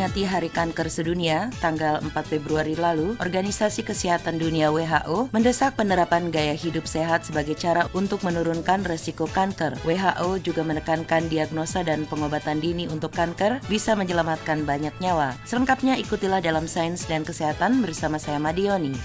memperingati Hari Kanker Sedunia, tanggal 4 Februari lalu, Organisasi Kesehatan Dunia WHO mendesak penerapan gaya hidup sehat sebagai cara untuk menurunkan resiko kanker. WHO juga menekankan diagnosa dan pengobatan dini untuk kanker bisa menyelamatkan banyak nyawa. Selengkapnya ikutilah dalam Sains dan Kesehatan bersama saya Madioni.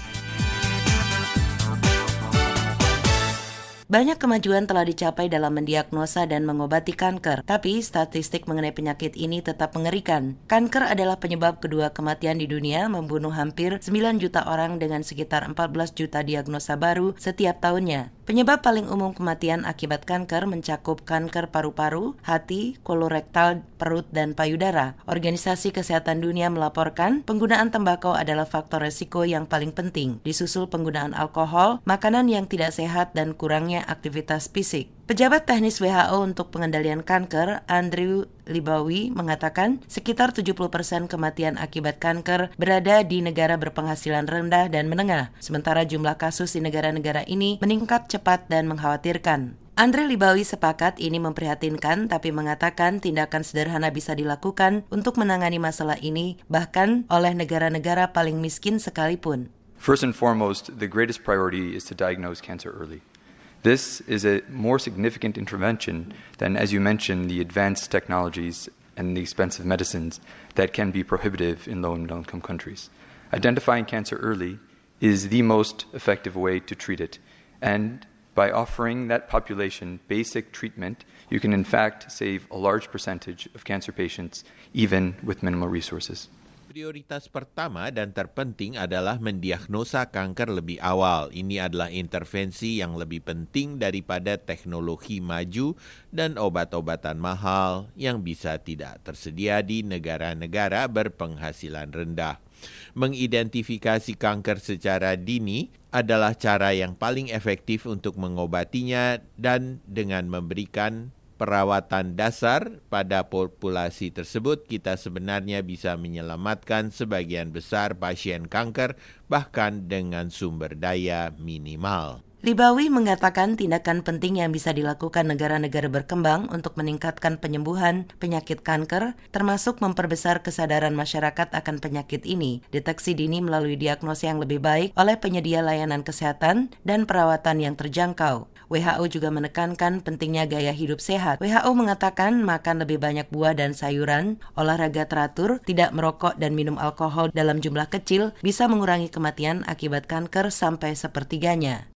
Banyak kemajuan telah dicapai dalam mendiagnosa dan mengobati kanker, tapi statistik mengenai penyakit ini tetap mengerikan. Kanker adalah penyebab kedua kematian di dunia, membunuh hampir 9 juta orang dengan sekitar 14 juta diagnosa baru setiap tahunnya. Penyebab paling umum kematian akibat kanker mencakup kanker paru-paru, hati, kolorektal, perut, dan payudara. Organisasi Kesehatan Dunia melaporkan penggunaan tembakau adalah faktor resiko yang paling penting, disusul penggunaan alkohol, makanan yang tidak sehat, dan kurangnya aktivitas fisik. Pejabat teknis WHO untuk pengendalian kanker, Andrew Libawi, mengatakan sekitar 70% kematian akibat kanker berada di negara berpenghasilan rendah dan menengah, sementara jumlah kasus di negara-negara ini meningkat cepat dan mengkhawatirkan. Andre Libawi sepakat ini memprihatinkan, tapi mengatakan tindakan sederhana bisa dilakukan untuk menangani masalah ini, bahkan oleh negara-negara paling miskin sekalipun. First and foremost, the greatest priority is to diagnose cancer early. This is a more significant intervention than, as you mentioned, the advanced technologies and the expensive medicines that can be prohibitive in low and middle-income countries. Identifying cancer early is the most effective way to treat it, and by offering that population basic treatment, you can in fact save a large percentage of cancer patients, even with minimal resources. Prioritas pertama dan terpenting adalah mendiagnosa kanker lebih awal. Ini adalah intervensi yang lebih penting daripada teknologi maju dan obat-obatan mahal yang bisa tidak tersedia di negara-negara berpenghasilan rendah. Mengidentifikasi kanker secara dini adalah cara yang paling efektif untuk mengobatinya dan dengan memberikan perawatan dasar pada populasi tersebut, kita sebenarnya bisa menyelamatkan sebagian besar pasien kanker bahkan dengan sumber daya minimal. Libawi mengatakan tindakan penting yang bisa dilakukan negara-negara berkembang untuk meningkatkan penyembuhan penyakit kanker, termasuk memperbesar kesadaran masyarakat akan penyakit ini, deteksi dini melalui diagnosa yang lebih baik oleh penyedia layanan kesehatan, dan perawatan yang terjangkau. WHO juga menekankan pentingnya gaya hidup sehat. WHO mengatakan makan lebih banyak buah dan sayuran, olahraga teratur, tidak merokok dan minum alkohol dalam jumlah kecil bisa mengurangi kematian akibat kanker sampai sepertiganya.